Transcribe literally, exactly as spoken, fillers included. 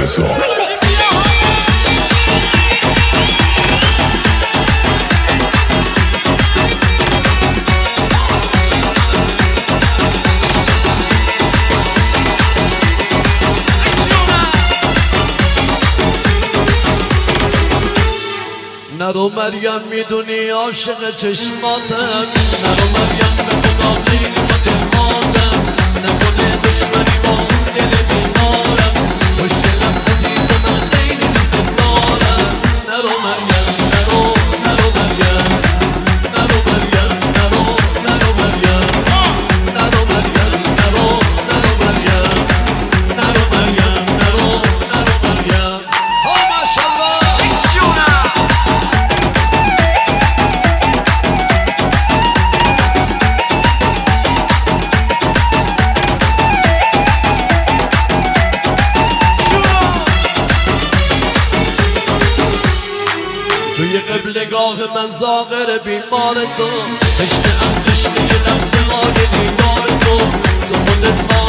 نرو مریم میدونی عاشق چشماتم، نرو مریم به خدا خیلی خاطراتم، نکنه دشمنی با اون دل بیمارم، خوشگلم عزیز من خیلی دوست دارم. نرو مریم نرو نرو مریم نرو مریم نرو نرو مریم نرو مریم نرو نرو مریم نرو مریم نرو نرو مریم. ها ماشاءالله توی قبلگاه من زاغر بیمار تو، تشنه ام تشنه یه لحظه های دیدار تو، تو خودت